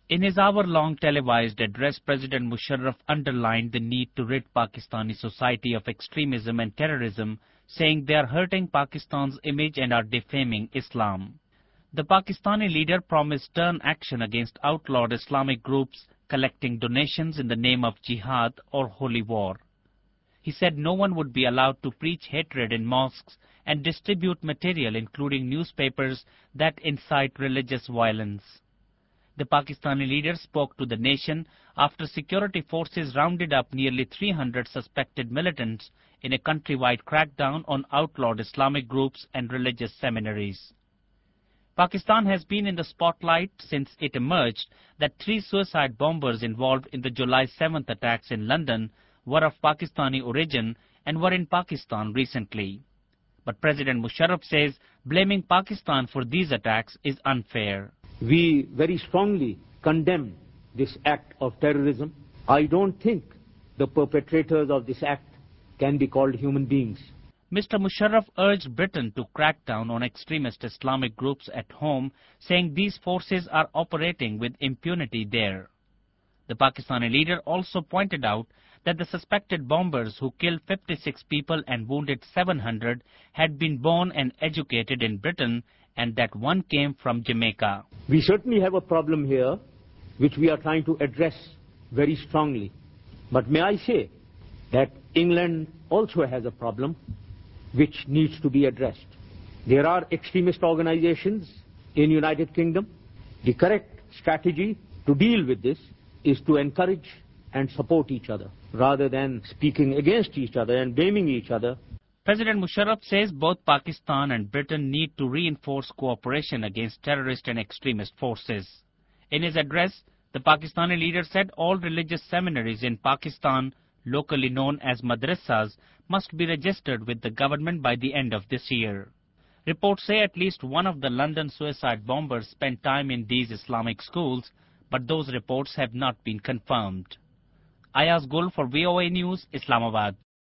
In his hour-long televised address, President Musharraf underlined the need to rid Pakistani society of extremism and terrorism, saying they are hurting Pakistan's image and are defaming Islam. The Pakistani leader promised stern action against outlawed Islamic groups collecting donations in the name of jihad or holy war. He said no one would be allowed to preach hatred in mosques and distribute material including newspapers that incite religious violence. The Pakistani leader spoke to the nation after security forces rounded up nearly 300 suspected militants in a countrywide crackdown on outlawed Islamic groups and religious seminaries. Pakistan has been in the spotlight since it emerged that 3 suicide bombers involved in the July 7th attacks in London were of Pakistani origin and were in Pakistan recently. But President Musharraf says blaming Pakistan for these attacks is unfair. We very strongly condemn this act of terrorism. I don't think the perpetrators of this act can be called human beings. Mr. Musharraf urged Britain to crack down on extremist Islamic groups at home, saying these forces are operating with impunity there. The Pakistani leader also pointed out that the suspected bombers who killed 56 people and wounded 700 had been born and educated in Britain and that one came from Jamaica. We certainly have a problem here which we are trying to address very strongly. But may I say that England also has a problem which needs to be addressed. There are extremist organizations in United Kingdom. The correct strategy to deal with this is to encourage and support each other rather than speaking against each other and blaming each other. President Musharraf says both Pakistan and Britain need to reinforce cooperation against terrorist and extremist forces. In his address, the Pakistani leader said all religious seminaries in Pakistan, locally known as madrasas, must be registered with the government by the end of this year. Reports say at least one of the London suicide bombers spent time in these Islamic schools, but those reports have not been confirmed. Ayaz Gul for VOA News, Islamabad.